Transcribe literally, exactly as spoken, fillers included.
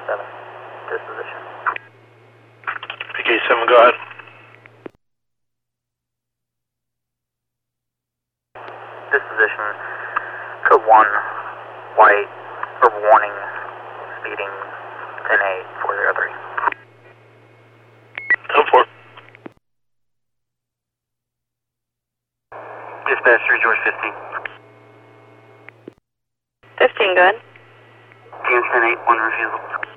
seven. Disposition. P K seven, go ahead. Disposition. Code one, white, or warning, speeding, ten eight, four zero three. ten four. Dispatch three George fifteen. fifteen, go ahead. James ten eight, one refusal.